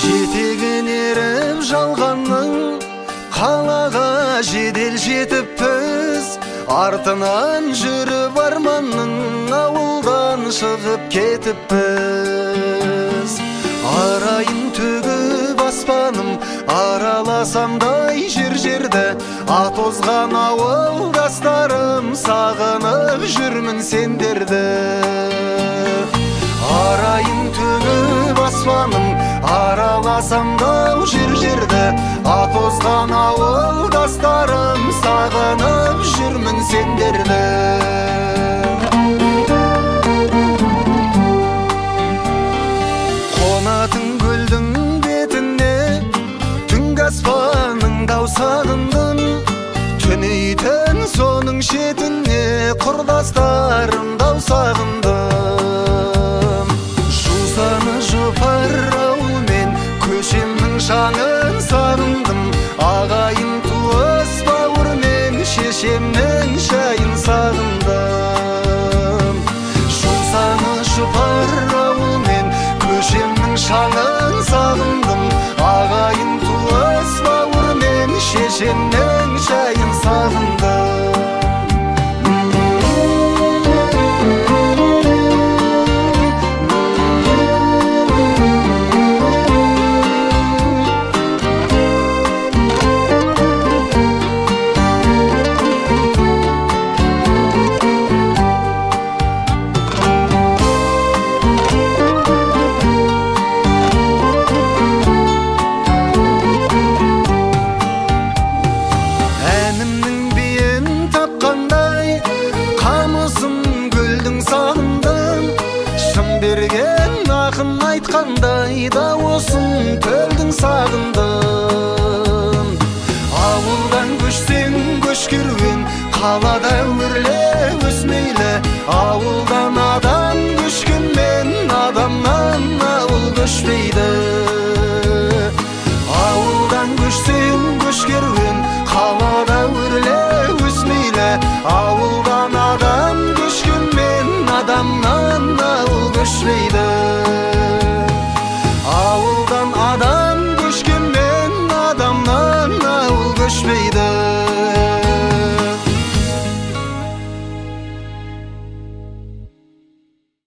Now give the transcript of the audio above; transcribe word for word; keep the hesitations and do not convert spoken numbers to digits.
Жетегін еріп жалғанның, қалаға жедел жетіппіз. Артынан жүріп арманның, ауылдан шығып кетіппіз. Арайын төгіп аспаным, араласамдай жер-жерді. Атозған ауылдастарым, сағынып жүрмін сендерді. Арайын төгіп аспаным, араласамдай жер-жерді. Атозған ауылдастарым, сағынып жүрмін сендерді. Қонатын гүлдің бетіне, түнгі аспанның сағындым. Түнейтін соның шетіне, құрдастарым сағындым. Жусаны жұпараумен, көшемнің шаңын сағындым. Ағайын туыс бауырмен, шешемнің шайын сағындым. Жусаны жұпараумен, көшемнің шаңын сағындым. Ағайын туыс бауырмен, шешемнің шайын сағындым. Берген ақын айтқандай, дауысын төлдің сағындым. Ауылдан көшсең көш керуен, қалада өрле өсмейлі. Ауылдан адам